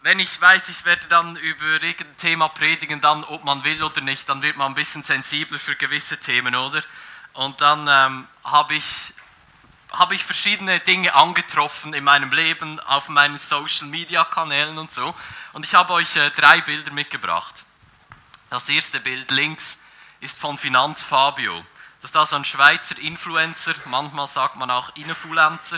wenn ich weiß, ich werde dann über irgendein Thema predigen, dann ob man will oder nicht, dann wird man ein bisschen sensibler für gewisse Themen, oder? Und dann habe ich verschiedene Dinge angetroffen in meinem Leben, auf meinen Social-Media-Kanälen und so. Und ich habe euch 3 Bilder mitgebracht. Das erste Bild links ist von Finanzfabio. Das ist also ein Schweizer Influencer, manchmal sagt man auch Influencer,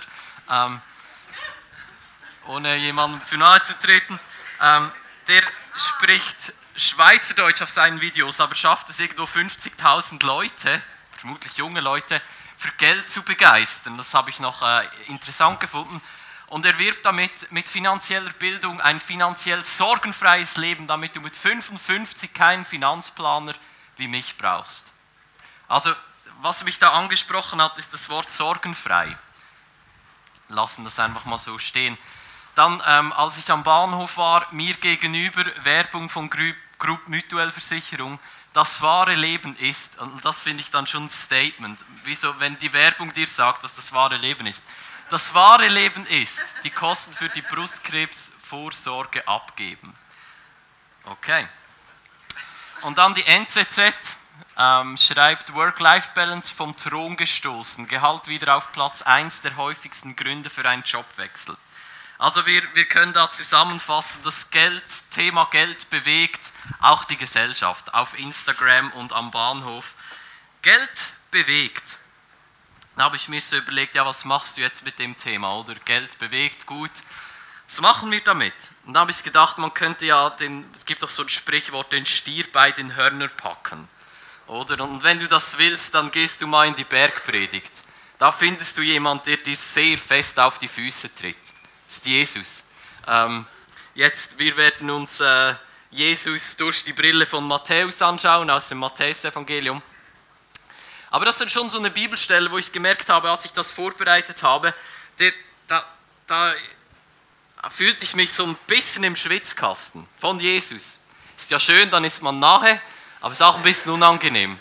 ohne jemandem zu nahe zu treten. Der spricht Schweizerdeutsch auf seinen Videos, aber schafft es irgendwo 50.000 Leute, vermutlich junge Leute, für Geld zu begeistern. Das habe ich noch interessant gefunden. Und er wirbt damit mit finanzieller Bildung ein finanziell sorgenfreies Leben, damit du mit 55 keinen Finanzplaner wie mich brauchst. Also, was mich da angesprochen hat, ist das Wort sorgenfrei. Lassen das einfach mal so stehen. Dann, als ich am Bahnhof war, mir gegenüber Werbung von Group Mutuelle-Versicherung. Das wahre Leben ist, und das finde ich dann schon ein Statement, wieso, wenn die Werbung dir sagt, was das wahre Leben ist. Das wahre Leben ist, die Kosten für die Brustkrebsvorsorge abgeben. Okay. Und dann die NZZ schreibt, Work-Life-Balance vom Thron gestoßen, Gehalt wieder auf Platz 1 der häufigsten Gründe für einen Jobwechsel. Also wir können da zusammenfassen, das Thema Geld bewegt auch die Gesellschaft auf Instagram und am Bahnhof. Geld bewegt. Da habe ich mir so überlegt, ja, was machst du jetzt mit dem Thema, oder? Geld bewegt, gut. Was machen wir damit? Und da habe ich gedacht, man könnte ja, es gibt doch so ein Sprichwort, den Stier bei den Hörnern packen. Oder? Und wenn du das willst, dann gehst du mal in die Bergpredigt. Da findest du jemanden, der dir sehr fest auf die Füße tritt. Das ist Jesus. Wir werden uns Jesus durch die Brille von Matthäus anschauen, aus dem Matthäus-Evangelium. Aber das ist schon so eine Bibelstelle, wo ich gemerkt habe, als ich das vorbereitet habe, da fühlte ich mich so ein bisschen im Schwitzkasten von Jesus. Ist ja schön, dann ist man nahe, aber ist auch ein bisschen unangenehm.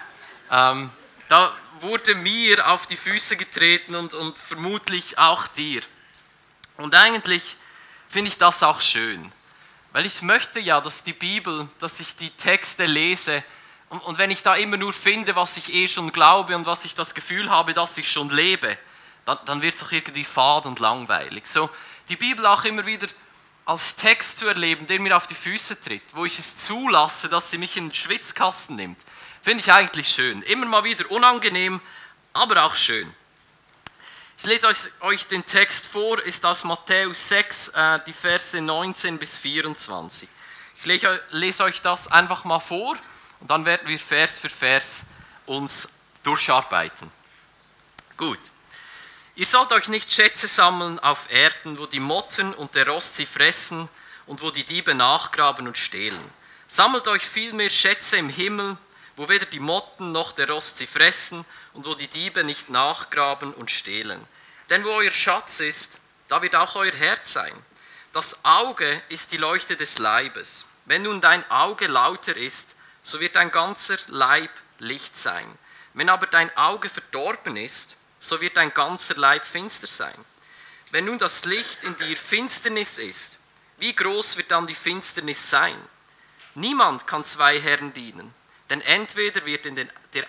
Da wurde mir auf die Füße getreten und vermutlich auch dir. Und eigentlich finde ich das auch schön, weil ich möchte ja, dass die Bibel, dass ich die Texte lese und wenn ich da immer nur finde, was ich schon glaube und was ich das Gefühl habe, dass ich schon lebe, dann wird es doch irgendwie fad und langweilig. So, die Bibel auch immer wieder als Text zu erleben, der mir auf die Füße tritt, wo ich es zulasse, dass sie mich in den Schwitzkasten nimmt, finde ich eigentlich schön. Immer mal wieder unangenehm, aber auch schön. Ich lese euch den Text vor, ist aus Matthäus 6, die Verse 19 bis 24. Ich lese euch das einfach mal vor und dann werden wir Vers für Vers uns durcharbeiten. Gut. Ihr sollt euch nicht Schätze sammeln auf Erden, wo die Motten und der Rost sie fressen und wo die Diebe nachgraben und stehlen. Sammelt euch vielmehr Schätze im Himmel, wo weder die Motten noch der Rost sie fressen und wo die Diebe nicht nachgraben und stehlen. Denn wo euer Schatz ist, da wird auch euer Herz sein. Das Auge ist die Leuchte des Leibes. Wenn nun dein Auge lauter ist, so wird dein ganzer Leib Licht sein. Wenn aber dein Auge verdorben ist, so wird dein ganzer Leib finster sein. Wenn nun das Licht in dir Finsternis ist, wie groß wird dann die Finsternis sein? Niemand kann 2 Herren dienen, denn entweder wird er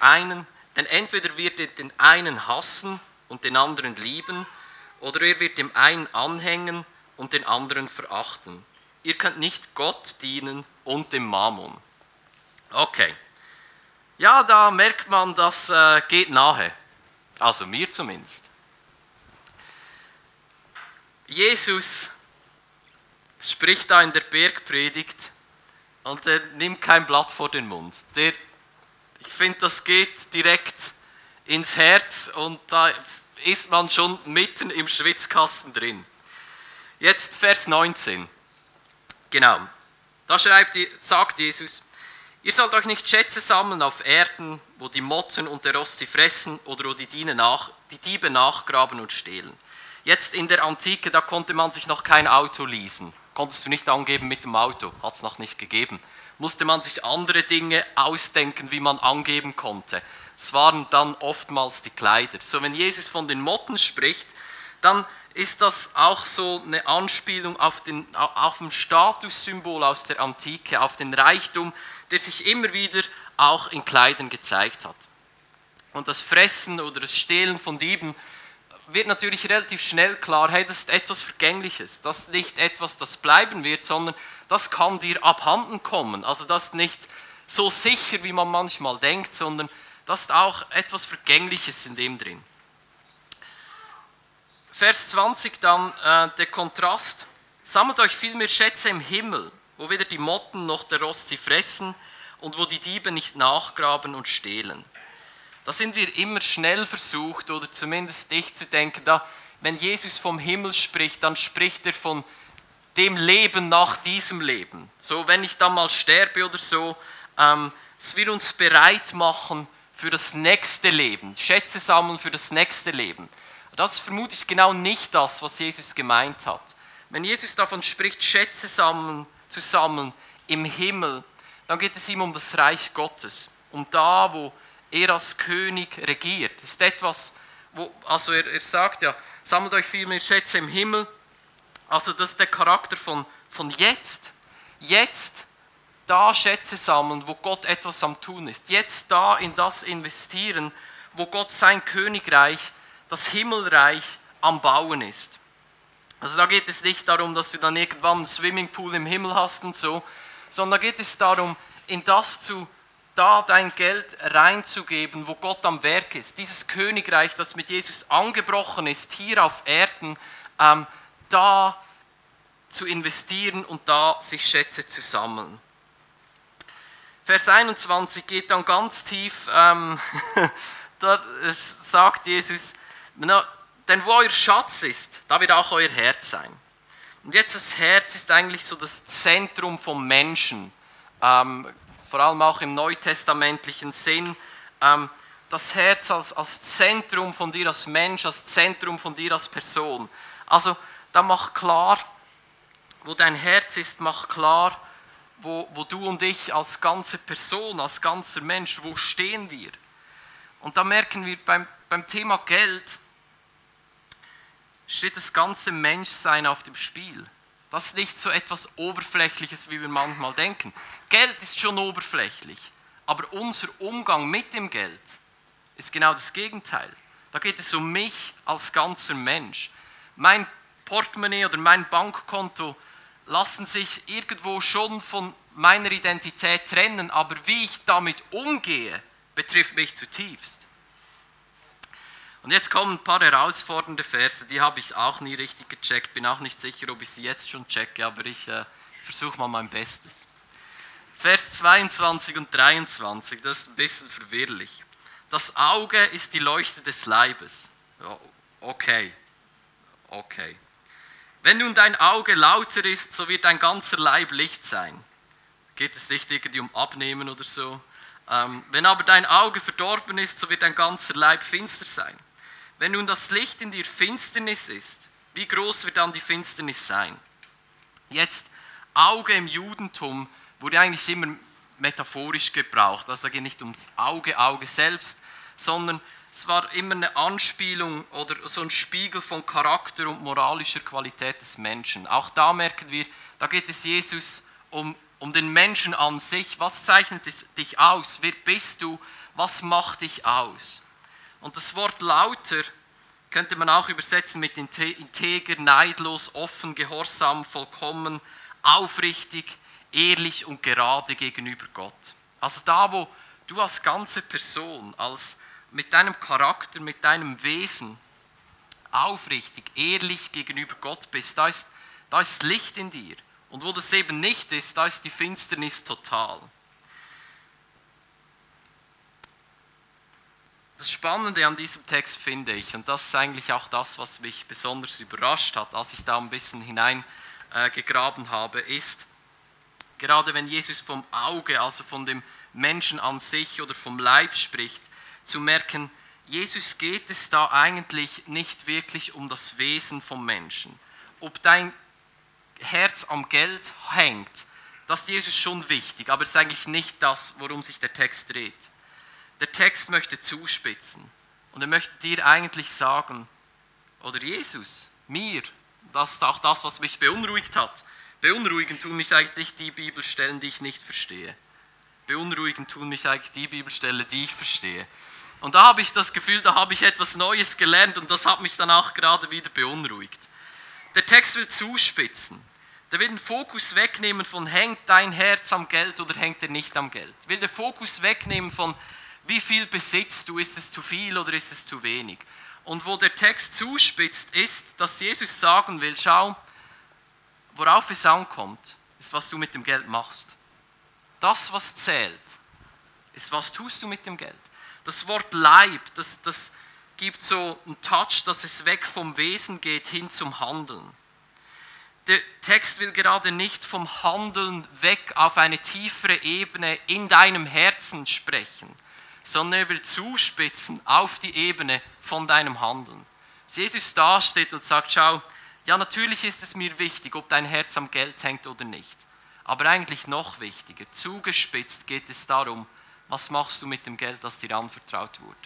den einen hassen und den anderen lieben, oder er wird dem einen anhängen und den anderen verachten. Ihr könnt nicht Gott dienen und dem Mammon. Okay. Ja, da merkt man, das geht nahe. Also mir zumindest. Jesus spricht da in der Bergpredigt und er nimmt kein Blatt vor den Mund. Ich finde, das geht direkt ins Herz und da ist man schon mitten im Schwitzkasten drin. Jetzt Vers 19. Genau. Da sagt Jesus, ihr sollt euch nicht Schätze sammeln auf Erden, wo die Motten und der Rost sie fressen oder wo die Diebe nachgraben und stehlen. Jetzt in der Antike, da konnte man sich noch kein Auto leasen. Konntest du nicht angeben mit dem Auto, hat es noch nicht gegeben. Musste man sich andere Dinge ausdenken, wie man angeben konnte. Es waren dann oftmals die Kleider. So, wenn Jesus von den Motten spricht, dann ist das auch so eine Anspielung auf ein Statussymbol aus der Antike, auf den Reichtum, der sich immer wieder auch in Kleidern gezeigt hat. Und das Fressen oder das Stehlen von Dieben wird natürlich relativ schnell klar, hey, das ist etwas Vergängliches, das ist nicht etwas, das bleiben wird, sondern das kann dir abhanden kommen. Also das ist nicht so sicher, wie man manchmal denkt, sondern das ist auch etwas Vergängliches in dem drin. Vers 20 dann, der Kontrast. Sammelt euch vielmehr Schätze im Himmel, wo weder die Motten noch der Rost sie fressen und wo die Diebe nicht nachgraben und stehlen. Da sind wir immer schnell versucht, oder zumindest ich zu denken, wenn Jesus vom Himmel spricht, dann spricht er von dem Leben nach diesem Leben. So, wenn ich dann mal sterbe oder so, dass wir uns bereit machen für das nächste Leben, Schätze sammeln für das nächste Leben. Das ist vermutlich genau nicht das, was Jesus gemeint hat. Wenn Jesus davon spricht, Schätze zu sammeln im Himmel, dann geht es ihm um das Reich Gottes, um da, wo er als König regiert. Das ist etwas, also er sagt ja, sammelt euch vielmehr Schätze im Himmel. Also das ist der Charakter von jetzt. Jetzt da Schätze sammeln, wo Gott etwas am Tun ist. Jetzt da in das investieren, wo Gott sein Königreich, das Himmelreich am Bauen ist. Also da geht es nicht darum, dass du dann irgendwann einen Swimmingpool im Himmel hast und so, sondern da geht es darum, in das da dein Geld reinzugeben, wo Gott am Werk ist. Dieses Königreich, das mit Jesus angebrochen ist, hier auf Erden, da zu investieren und da sich Schätze zu sammeln. Vers 21 geht dann ganz tief, da sagt Jesus, denn wo euer Schatz ist, da wird auch euer Herz sein. Und jetzt das Herz ist eigentlich so das Zentrum vom Menschen, vor allem auch im neutestamentlichen Sinn. Das Herz als Zentrum von dir als Mensch, als Zentrum von dir als Person. Also da mach klar, wo dein Herz ist, mach klar, wo du und ich als ganze Person, als ganzer Mensch, wo stehen wir? Und da merken wir beim Thema Geld, steht das ganze Menschsein auf dem Spiel. Das ist nicht so etwas Oberflächliches, wie wir manchmal denken. Geld ist schon oberflächlich, aber unser Umgang mit dem Geld ist genau das Gegenteil. Da geht es um mich als ganzer Mensch. Mein Portemonnaie oder mein Bankkonto lassen sich irgendwo schon von meiner Identität trennen, aber wie ich damit umgehe, betrifft mich zutiefst. Und jetzt kommen ein paar herausfordernde Verse, die habe ich auch nie richtig gecheckt, bin auch nicht sicher, ob ich sie jetzt schon checke, aber ich versuche mal mein Bestes. Vers 22 und 23, das ist ein bisschen verwirrlich. Das Auge ist die Leuchte des Leibes. Okay. Wenn nun dein Auge lauter ist, so wird dein ganzer Leib Licht sein. Geht es nicht irgendwie um Abnehmen oder so? Wenn aber dein Auge verdorben ist, so wird dein ganzer Leib finster sein. Wenn nun das Licht in dir Finsternis ist, wie groß wird dann die Finsternis sein? Jetzt, Auge im Judentum wurde eigentlich immer metaphorisch gebraucht. Also da geht nicht ums Auge selbst, sondern es war immer eine Anspielung oder so ein Spiegel von Charakter und moralischer Qualität des Menschen. Auch da merken wir, da geht es Jesus um den Menschen an sich. Was zeichnet dich aus? Wer bist du? Was macht dich aus? Und das Wort lauter könnte man auch übersetzen mit integer, neidlos, offen, gehorsam, vollkommen, aufrichtig, ehrlich und gerade gegenüber Gott. Also da, wo du als ganze Person, mit deinem Charakter, mit deinem Wesen aufrichtig, ehrlich gegenüber Gott bist, da ist Licht in dir. Und wo das eben nicht ist, da ist die Finsternis total. Das Spannende an diesem Text finde ich, und das ist eigentlich auch das, was mich besonders überrascht hat, als ich da ein bisschen hineingegraben habe, ist, gerade wenn Jesus vom Auge, also von dem Menschen an sich oder vom Leib spricht, zu merken, Jesus geht es da eigentlich nicht wirklich um das Wesen vom Menschen. Ob dein Herz am Geld hängt, das ist Jesus schon wichtig, aber es ist eigentlich nicht das, worum sich der Text dreht. Der Text möchte zuspitzen und er möchte dir eigentlich sagen, oder Jesus mir, das ist auch das, was mich beunruhigt hat. Beunruhigend tun mich eigentlich die Bibelstellen, die ich nicht verstehe. Beunruhigend tun mich eigentlich die Bibelstellen, die ich verstehe. Und da habe ich das Gefühl, da habe ich etwas Neues gelernt und das hat mich dann auch gerade wieder beunruhigt. Der Text will zuspitzen. Der will den Fokus wegnehmen von, hängt dein Herz am Geld oder hängt er nicht am Geld. Will den Fokus wegnehmen von, wie viel besitzt du, ist es zu viel oder ist es zu wenig. Und wo der Text zuspitzt, ist, dass Jesus sagen will, schau, worauf es ankommt, ist, was du mit dem Geld machst. Das, was zählt, ist, was tust du mit dem Geld. Das Wort Leib, das gibt so einen Touch, dass es weg vom Wesen geht hin zum Handeln. Der Text will gerade nicht vom Handeln weg auf eine tiefere Ebene in deinem Herzen sprechen, sondern er will zuspitzen auf die Ebene von deinem Handeln. Dass Jesus dasteht und sagt, schau, ja natürlich ist es mir wichtig, ob dein Herz am Geld hängt oder nicht. Aber eigentlich noch wichtiger, zugespitzt geht es darum, was machst du mit dem Geld, das dir anvertraut wurde.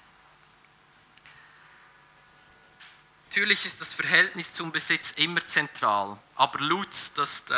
Natürlich ist das Verhältnis zum Besitz immer zentral, aber Lutz,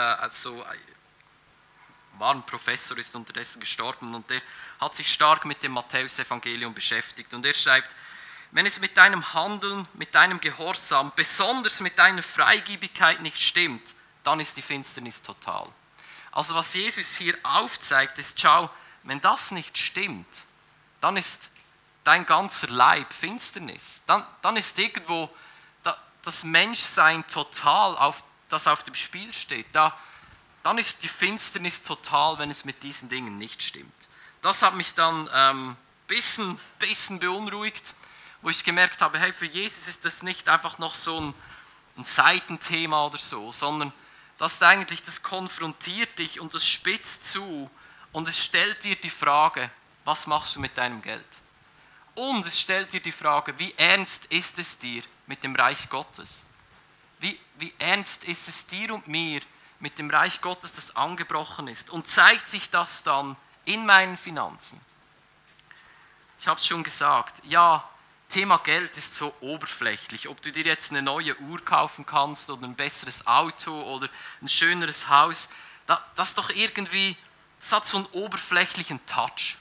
war ein Professor, ist unterdessen gestorben und der hat sich stark mit dem Matthäusevangelium beschäftigt und er schreibt, wenn es mit deinem Handeln, mit deinem Gehorsam, besonders mit deiner Freigebigkeit nicht stimmt, dann ist die Finsternis total. Also was Jesus hier aufzeigt, ist, schau, wenn das nicht stimmt, dann ist dein ganzer Leib Finsternis. Dann ist irgendwo das Menschsein total, das auf dem Spiel steht. Dann ist die Finsternis total, wenn es mit diesen Dingen nicht stimmt. Das hat mich dann ein bisschen beunruhigt, wo ich gemerkt habe, hey, für Jesus ist das nicht einfach noch so ein Seitenthema oder so, sondern das konfrontiert dich und das spitzt zu und es stellt dir die Frage, was machst du mit deinem Geld? Und es stellt dir die Frage, wie ernst ist es dir mit dem Reich Gottes? Wie ernst ist es dir und mir mit dem Reich Gottes, das angebrochen ist? Und zeigt sich das dann in meinen Finanzen? Ich habe es schon gesagt, ja, Thema Geld ist so oberflächlich. Ob du dir jetzt eine neue Uhr kaufen kannst oder ein besseres Auto oder ein schöneres Haus, das doch irgendwie, das hat so einen oberflächlichen Touch.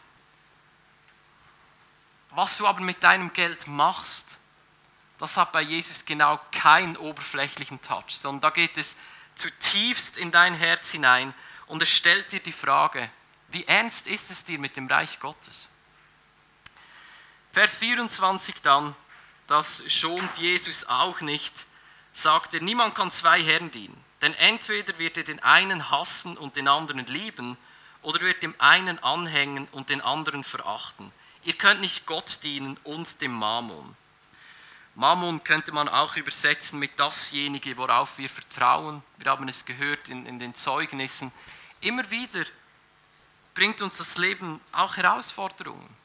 Was du aber mit deinem Geld machst, das hat bei Jesus genau keinen oberflächlichen Touch, sondern da geht es zutiefst in dein Herz hinein und es stellt dir die Frage, wie ernst ist es dir mit dem Reich Gottes? Vers 24 dann, das schont Jesus auch nicht, sagt er, niemand kann zwei Herren dienen, denn entweder wird er den einen hassen und den anderen lieben oder wird dem einen anhängen und den anderen verachten. Ihr könnt nicht Gott dienen und dem Mammon. Mammon könnte man auch übersetzen mit dasjenige, worauf wir vertrauen. Wir haben es gehört in den Zeugnissen. Immer wieder bringt uns das Leben auch Herausforderungen.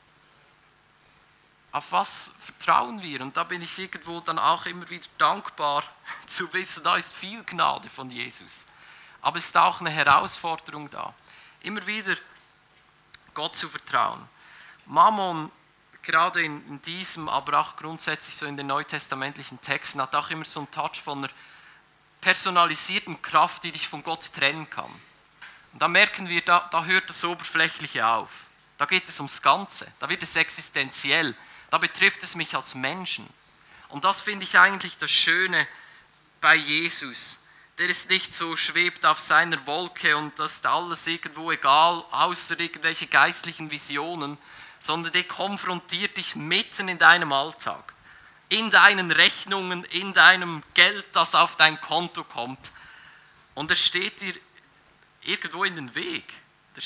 Auf was vertrauen wir? Und da bin ich irgendwo dann auch immer wieder dankbar zu wissen, da ist viel Gnade von Jesus. Aber es ist auch eine Herausforderung da. Immer wieder Gott zu vertrauen. Mammon, gerade in diesem, aber auch grundsätzlich so in den neutestamentlichen Texten, hat auch immer so einen Touch von einer personalisierten Kraft, die dich von Gott trennen kann. Und da merken wir, da hört das Oberflächliche auf. Da geht es ums Ganze, da wird es existenziell, da betrifft es mich als Menschen. Und das finde ich eigentlich das Schöne bei Jesus. Der ist nicht so, schwebt auf seiner Wolke und das ist alles irgendwo egal, außer irgendwelche geistlichen Visionen, sondern der konfrontiert dich mitten in deinem Alltag, in deinen Rechnungen, in deinem Geld, das auf dein Konto kommt. Und er steht dir irgendwo in den Weg. Er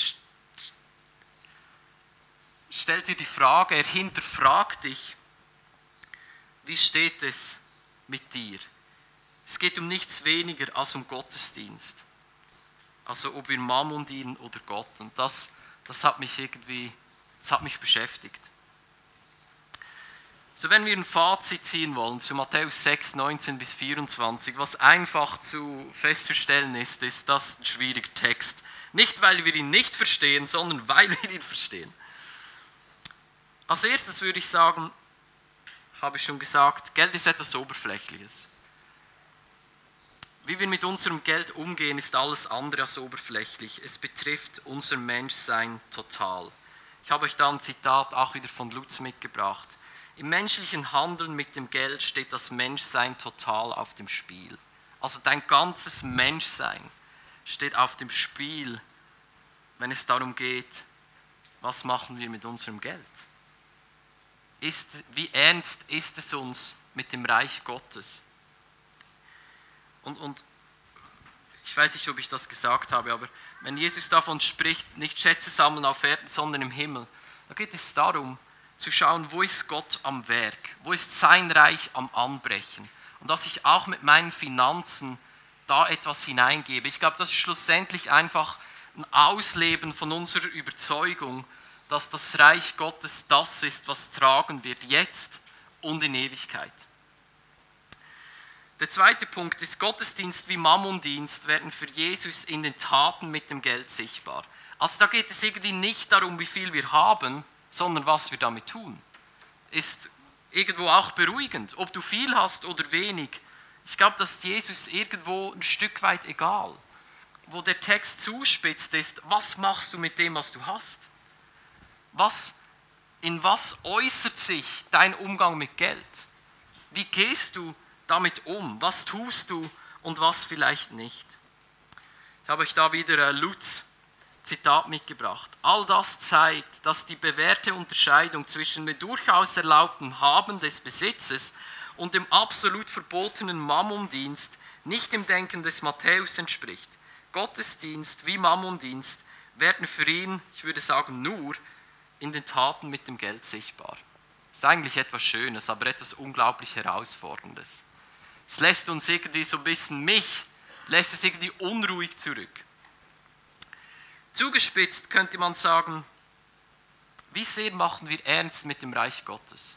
stellt dir die Frage, er hinterfragt dich, wie steht es mit dir? Es geht um nichts weniger als um Gottesdienst. Also ob wir Mammon dienen oder Gott. Und das hat mich beschäftigt. So, wenn wir ein Fazit ziehen wollen zu Matthäus 6, 19 bis 24, was einfach festzustellen ist, ist das ein schwieriger Text. Nicht, weil wir ihn nicht verstehen, sondern weil wir ihn verstehen. Als erstes würde ich sagen, habe ich schon gesagt, Geld ist etwas Oberflächliches. Wie wir mit unserem Geld umgehen, ist alles andere als oberflächlich. Es betrifft unser Menschsein total. Ich habe euch da ein Zitat auch wieder von Lutz mitgebracht. Im menschlichen Handeln mit dem Geld steht das Menschsein total auf dem Spiel. Also dein ganzes Menschsein steht auf dem Spiel, wenn es darum geht, was machen wir mit unserem Geld? Wie ernst ist es uns mit dem Reich Gottes? Und ich weiß nicht, ob ich das gesagt habe, aber wenn Jesus davon spricht, nicht Schätze sammeln auf Erden, sondern im Himmel, da geht es darum, zu schauen, wo ist Gott am Werk, wo ist sein Reich am Anbrechen und dass ich auch mit meinen Finanzen da etwas hineingebe. Ich glaube, das ist schlussendlich einfach ein Ausleben von unserer Überzeugung, dass das Reich Gottes das ist, was tragen wird, jetzt und in Ewigkeit. Der zweite Punkt ist, Gottesdienst wie Mammondienst werden für Jesus in den Taten mit dem Geld sichtbar. Also da geht es irgendwie nicht darum, wie viel wir haben, sondern was wir damit tun. Ist irgendwo auch beruhigend, ob du viel hast oder wenig. Ich glaube, das ist Jesus irgendwo ein Stück weit egal. Wo der Text zuspitzt ist, was machst du mit dem, was du hast? In was äußert sich dein Umgang mit Geld? Wie gehst du damit um? Was tust du und was vielleicht nicht? Ich habe euch da wieder Lutz Zitat mitgebracht. All das zeigt, dass die bewährte Unterscheidung zwischen dem durchaus erlaubten Haben des Besitzes und dem absolut verbotenen Mammondienst nicht dem Denken des Matthäus entspricht. Gottesdienst wie Mammondienst werden für ihn, ich würde sagen, nur in den Taten mit dem Geld sichtbar. Ist eigentlich etwas Schönes, aber etwas unglaublich Herausforderndes. Es lässt uns irgendwie so ein bisschen, lässt es irgendwie unruhig zurück. Zugespitzt könnte man sagen, wie sehr machen wir ernst mit dem Reich Gottes?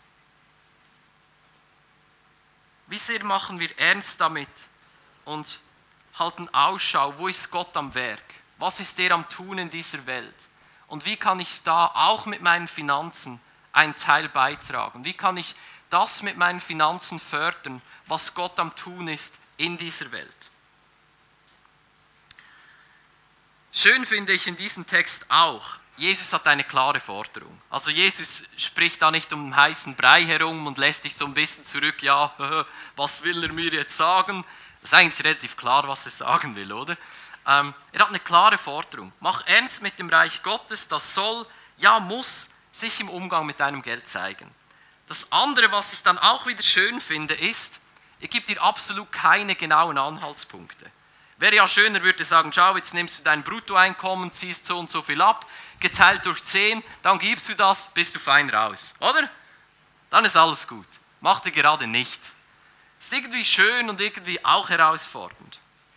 Wie sehr machen wir ernst damit und halten Ausschau, wo ist Gott am Werk? Was ist er am Tun in dieser Welt? Und wie kann ich da auch mit meinen Finanzen einen Teil beitragen? Wie kann ich das mit meinen Finanzen fördern, was Gott am Tun ist in dieser Welt? Schön finde ich in diesem Text auch, Jesus hat eine klare Forderung. Also Jesus spricht da nicht um einen heißen Brei herum und lässt dich so ein bisschen zurück, ja, was will er mir jetzt sagen? Das ist eigentlich relativ klar, was er sagen will, oder? Er hat eine klare Forderung. Mach ernst mit dem Reich Gottes, das soll, ja muss, sich im Umgang mit deinem Geld zeigen. Das andere, was ich dann auch wieder schön finde, ist, er gibt dir absolut keine genauen Anhaltspunkte. Wäre ja schöner, würde sagen, schau, jetzt nimmst du dein Bruttoeinkommen, ziehst so und so viel ab, geteilt durch 10, dann gibst du das, bist du fein raus, oder? Dann ist alles gut. Macht er gerade nicht. Ist irgendwie schön und irgendwie auch herausfordernd.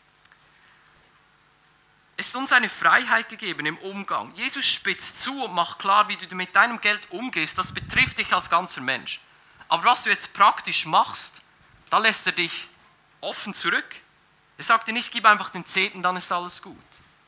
Es ist uns eine Freiheit gegeben im Umgang. Jesus spitzt zu und macht klar, wie du mit deinem Geld umgehst. Das betrifft dich als ganzer Mensch. Aber was du jetzt praktisch machst, da lässt er dich offen zurück. Er sagt dir nicht, gib einfach den 10., dann ist alles gut.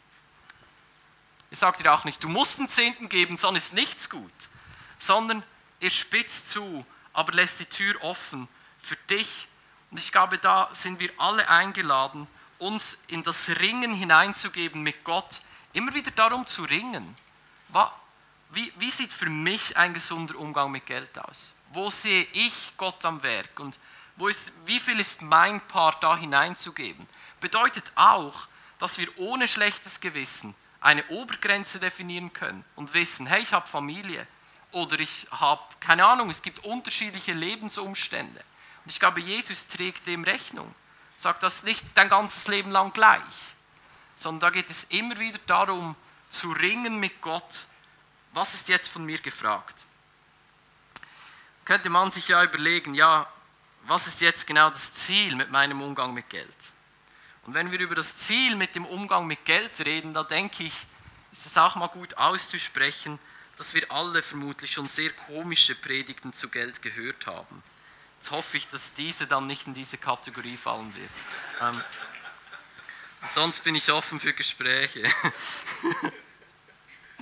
Er sagt dir auch nicht, du musst den 10. geben, sonst ist nichts gut. Sondern er spitzt zu, aber lässt die Tür offen für dich. Und ich glaube, da sind wir alle eingeladen, uns in das Ringen hineinzugeben mit Gott, immer wieder darum zu ringen. Wie sieht für mich ein gesunder Umgang mit Geld aus? Wo sehe ich Gott am Werk? Und wie viel ist mein Part da hineinzugeben? Bedeutet auch, dass wir ohne schlechtes Gewissen eine Obergrenze definieren können und wissen, hey, ich habe Familie oder ich habe, keine Ahnung, es gibt unterschiedliche Lebensumstände. Und ich glaube, Jesus trägt dem Rechnung. Sagt das nicht dein ganzes Leben lang gleich, sondern da geht es immer wieder darum, zu ringen mit Gott, was ist jetzt von mir gefragt? Könnte man sich ja überlegen, ja, was ist jetzt genau das Ziel mit meinem Umgang mit Geld? Und wenn wir über das Ziel mit dem Umgang mit Geld reden, da denke ich, ist es auch mal gut auszusprechen, dass wir alle vermutlich schon sehr komische Predigten zu Geld gehört haben. Jetzt hoffe ich, dass diese dann nicht in diese Kategorie fallen wird. Sonst bin ich offen für Gespräche.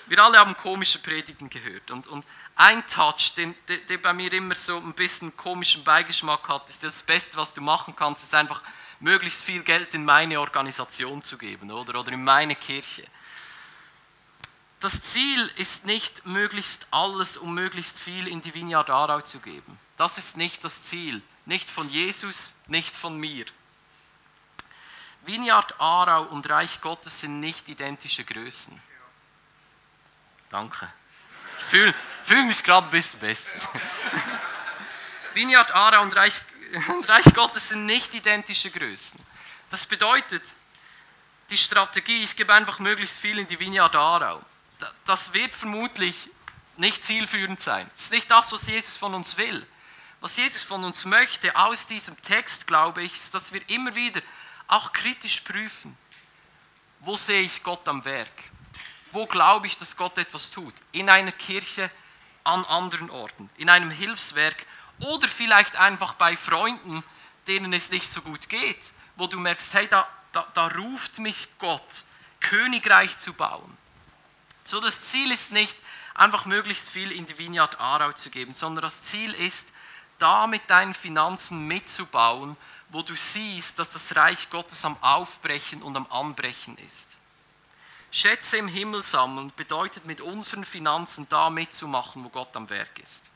Wir alle haben komische Predigten gehört und ein Touch, der bei mir immer so ein bisschen komischen Beigeschmack hat, ist das Beste, was du machen kannst, ist einfach möglichst viel Geld in meine Organisation zu geben oder in meine Kirche. Das Ziel ist nicht, möglichst alles und möglichst viel in die Vineyard Aarau zu geben. Das ist nicht das Ziel. Nicht von Jesus, nicht von mir. Vineyard Aarau und Reich Gottes sind nicht identische Größen. Danke. Ich fühl mich gerade ein bisschen besser. Vineyard Aarau und Reich Gottes sind nicht identische Größen. Das bedeutet, die Strategie, ich gebe einfach möglichst viel in die Vineyard Aarau, das wird vermutlich nicht zielführend sein. Das ist nicht das, was Jesus von uns will. Was Jesus von uns möchte aus diesem Text, glaube ich, ist, dass wir immer wieder auch kritisch prüfen, wo sehe ich Gott am Werk? Wo glaube ich, dass Gott etwas tut? In einer Kirche, an anderen Orten, in einem Hilfswerk oder vielleicht einfach bei Freunden, denen es nicht so gut geht, wo du merkst, hey, da ruft mich Gott, Königreich zu bauen. So, das Ziel ist nicht, einfach möglichst viel in die Vineyard Aarau zu geben, sondern das Ziel ist, da mit deinen Finanzen mitzubauen, wo du siehst, dass das Reich Gottes am Aufbrechen und am Anbrechen ist. Schätze im Himmel sammeln bedeutet, mit unseren Finanzen da mitzumachen, wo Gott am Werk ist.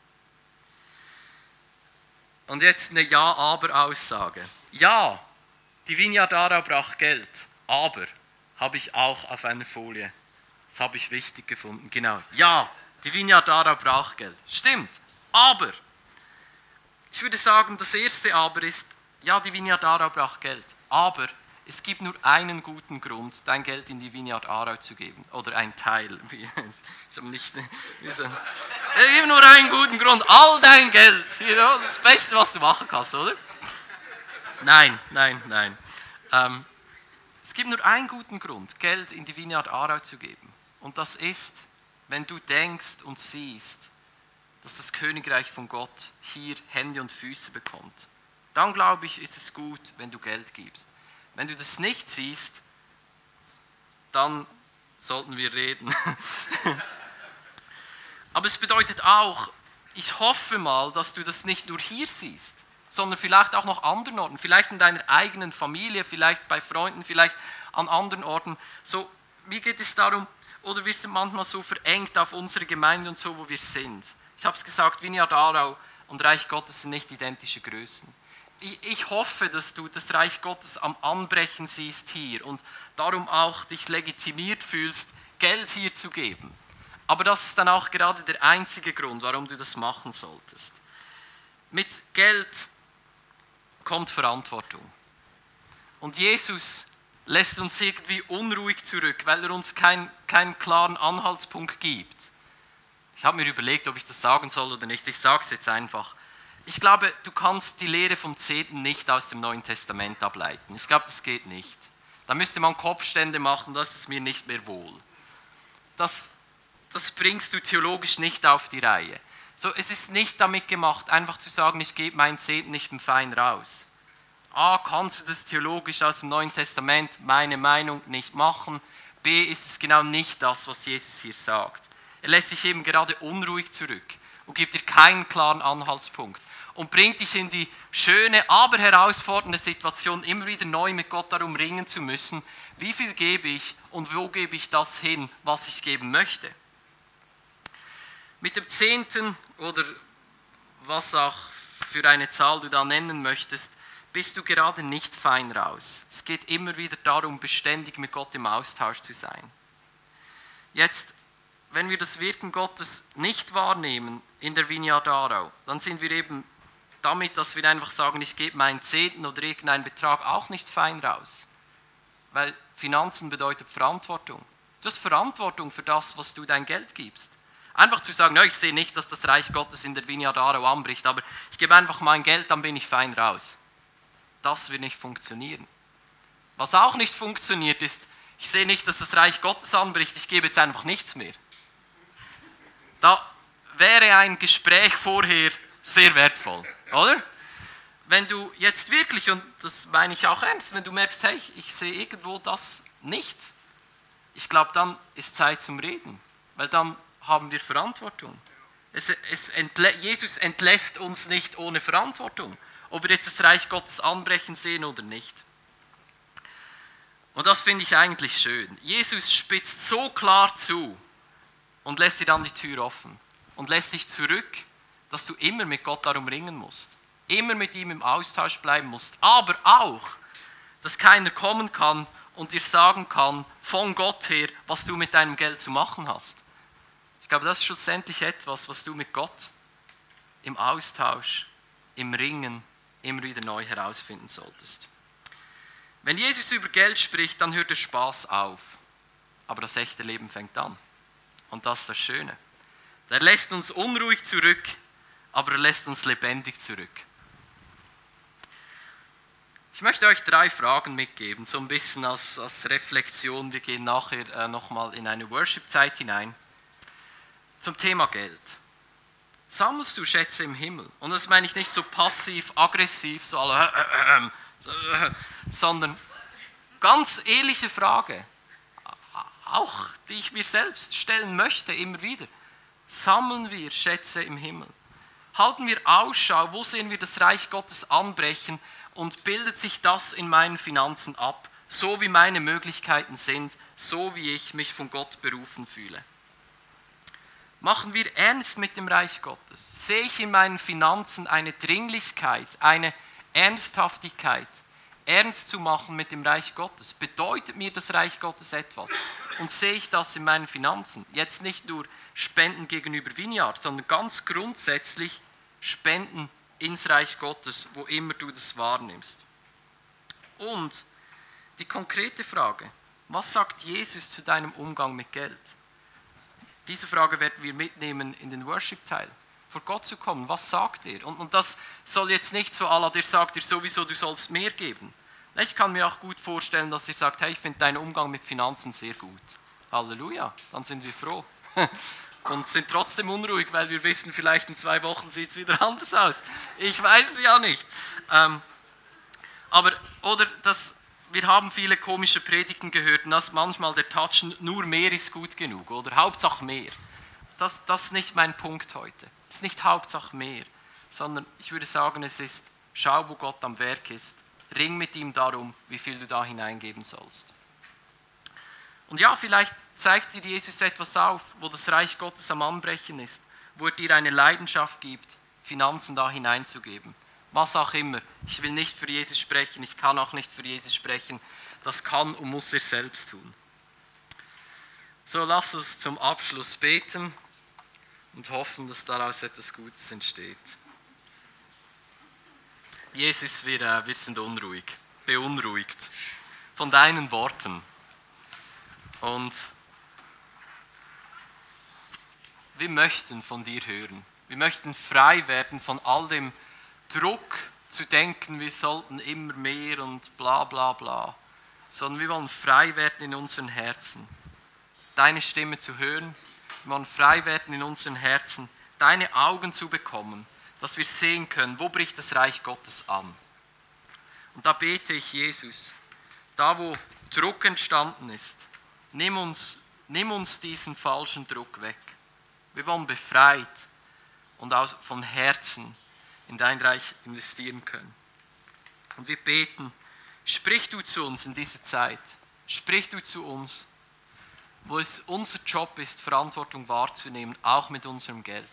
Und jetzt eine Ja-Aber-Aussage. Ja, die Vineyard Aarau braucht Geld, aber, habe ich auch auf einer Folie. Das habe ich wichtig gefunden, genau. Ja, die Vineyard Aarau braucht Geld. Stimmt, aber ich würde sagen, das erste Aber ist, ja, die Vineyard Aarau braucht Geld, aber es gibt nur einen guten Grund, dein Geld in die Vineyard Aarau zu geben. Oder ein Teil. Ich habe nicht, es gibt nur einen guten Grund, all dein Geld. Das Beste, was du machen kannst, oder? Nein. Es gibt nur einen guten Grund, Geld in die Vineyard Aarau zu geben. Und das ist, wenn du denkst und siehst, dass das Königreich von Gott hier Hände und Füße bekommt. Dann glaube ich, ist es gut, wenn du Geld gibst. Wenn du das nicht siehst, dann sollten wir reden. Aber es bedeutet auch, ich hoffe mal, dass du das nicht nur hier siehst, sondern vielleicht auch noch anderen Orten, vielleicht in deiner eigenen Familie, vielleicht bei Freunden, vielleicht an anderen Orten. So, wie geht es darum, oder wir sind manchmal so verengt auf unsere Gemeinde und so, wo wir sind. Ich habe es gesagt, Vineyard Aarau und Reich Gottes sind nicht identische Größen. Ich hoffe, dass du das Reich Gottes am Anbrechen siehst hier und darum auch dich legitimiert fühlst, Geld hier zu geben. Aber das ist dann auch gerade der einzige Grund, warum du das machen solltest. Mit Geld kommt Verantwortung. Und Jesus lässt uns irgendwie unruhig zurück, weil er uns keinen klaren Anhaltspunkt gibt. Ich habe mir überlegt, ob ich das sagen soll oder nicht. Ich sage es jetzt einfach. Ich glaube, du kannst die Lehre vom Zehnten nicht aus dem Neuen Testament ableiten. Ich glaube, das geht nicht. Da müsste man Kopfstände machen, das ist mir nicht mehr wohl. Das bringst du theologisch nicht auf die Reihe. So, es ist nicht damit gemacht, einfach zu sagen, ich gebe meinen Zehnten nicht im Fein raus. A, kannst du das theologisch aus dem Neuen Testament, meine Meinung, nicht machen. B, ist es genau nicht das, was Jesus hier sagt. Er lässt dich eben gerade unruhig zurück und gibt dir keinen klaren Anhaltspunkt und bringt dich in die schöne, aber herausfordernde Situation, immer wieder neu mit Gott darum ringen zu müssen, wie viel gebe ich und wo gebe ich das hin, was ich geben möchte. Mit dem Zehnten oder was auch für eine Zahl du da nennen möchtest, bist du gerade nicht fein raus. Es geht immer wieder darum, beständig mit Gott im Austausch zu sein. Jetzt, wenn wir das Wirken Gottes nicht wahrnehmen in der Vineyard Aarau, dann sind wir eben damit, dass wir einfach sagen, ich gebe meinen Zehnten oder irgendeinen Betrag auch nicht fein raus. Weil Finanzen bedeutet Verantwortung. Du hast Verantwortung für das, was du dein Geld gibst. Einfach zu sagen, ich sehe nicht, dass das Reich Gottes in der Vineyard Aarau anbricht, aber ich gebe einfach mein Geld, dann bin ich fein raus. Das wird nicht funktionieren. Was auch nicht funktioniert ist, ich sehe nicht, dass das Reich Gottes anbricht, ich gebe jetzt einfach nichts mehr. Da wäre ein Gespräch vorher sehr wertvoll, oder? Wenn du jetzt wirklich, und das meine ich auch ernst, wenn du merkst, hey, ich sehe irgendwo das nicht, ich glaube, dann ist Zeit zum Reden, weil dann haben wir Verantwortung. Jesus entlässt uns nicht ohne Verantwortung, ob wir jetzt das Reich Gottes anbrechen sehen oder nicht. Und das finde ich eigentlich schön. Jesus spitzt so klar zu und lässt dir dann die Tür offen und lässt dich zurück, dass du immer mit Gott darum ringen musst, immer mit ihm im Austausch bleiben musst, aber auch, dass keiner kommen kann und dir sagen kann, von Gott her, was du mit deinem Geld zu machen hast. Ich glaube, das ist schlussendlich etwas, was du mit Gott im Austausch, im Ringen immer wieder neu herausfinden solltest. Wenn Jesus über Geld spricht, dann hört der Spaß auf. Aber das echte Leben fängt an. Und das ist das Schöne. Er lässt uns unruhig zurück, aber er lässt uns lebendig zurück. Ich möchte euch 3 Fragen mitgeben, so ein bisschen als Reflexion. Wir gehen nachher nochmal in eine Worship-Zeit hinein. Zum Thema Geld. Sammelst du Schätze im Himmel? Und das meine ich nicht so passiv-aggressiv, so sondern ganz ehrliche Frage, auch die ich mir selbst stellen möchte immer wieder. Sammeln wir Schätze im Himmel? Halten wir Ausschau, wo sehen wir das Reich Gottes anbrechen und bildet sich das in meinen Finanzen ab, so wie meine Möglichkeiten sind, so wie ich mich von Gott berufen fühle? Machen wir ernst mit dem Reich Gottes? Sehe ich in meinen Finanzen eine Dringlichkeit, eine Ernsthaftigkeit, ernst zu machen mit dem Reich Gottes? Bedeutet mir das Reich Gottes etwas? Und sehe ich das in meinen Finanzen? Jetzt nicht nur Spenden gegenüber Vineyard, sondern ganz grundsätzlich Spenden ins Reich Gottes, wo immer du das wahrnimmst. Und die konkrete Frage, was sagt Jesus zu deinem Umgang mit Geld? Diese Frage werden wir mitnehmen in den Worship-Teil. Vor Gott zu kommen, was sagt er? Und das soll jetzt nicht so der sagt dir sowieso, du sollst mehr geben. Ich kann mir auch gut vorstellen, dass er sagt, hey, ich finde deinen Umgang mit Finanzen sehr gut. Halleluja, dann sind wir froh. Und sind trotzdem unruhig, weil wir wissen, vielleicht in 2 Wochen sieht es wieder anders aus. Ich weiß es ja nicht. Wir haben viele komische Predigten gehört und das manchmal der Touch, nur mehr ist gut genug oder Hauptsache mehr. Das ist nicht mein Punkt heute. Es ist nicht Hauptsache mehr, sondern ich würde sagen, es ist, schau, wo Gott am Werk ist. Ring mit ihm darum, wie viel du da hineingeben sollst. Und ja, vielleicht zeigt dir Jesus etwas auf, wo das Reich Gottes am Anbrechen ist, wo er dir eine Leidenschaft gibt, Finanzen da hineinzugeben. Was auch immer. Ich will nicht für Jesus sprechen, ich kann auch nicht für Jesus sprechen. Das kann und muss er selbst tun. So, lass uns zum Abschluss beten und hoffen, dass daraus etwas Gutes entsteht. Jesus, wir sind unruhig, beunruhigt von deinen Worten. Und wir möchten von dir hören. Wir möchten frei werden von all dem Druck zu denken, wir sollten immer mehr und bla bla bla. Sondern wir wollen frei werden in unseren Herzen. Deine Stimme zu hören. Wir wollen frei werden in unseren Herzen. Deine Augen zu bekommen, dass wir sehen können, wo bricht das Reich Gottes an. Und da bete ich, Jesus, da wo Druck entstanden ist, nimm uns diesen falschen Druck weg. Wir wollen befreit und von Herzen in dein Reich investieren können. Und wir beten, sprich du zu uns in dieser Zeit. Sprich du zu uns, wo es unser Job ist, Verantwortung wahrzunehmen, auch mit unserem Geld.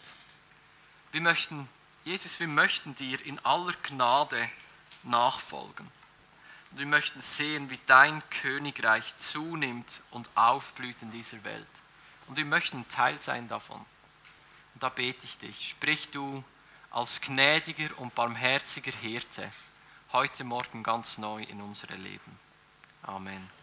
Jesus, wir möchten dir in aller Gnade nachfolgen. Und wir möchten sehen, wie dein Königreich zunimmt und aufblüht in dieser Welt. Und wir möchten Teil sein davon. Und da bete ich dich, sprich du als gnädiger und barmherziger Hirte heute Morgen ganz neu in unser Leben. Amen.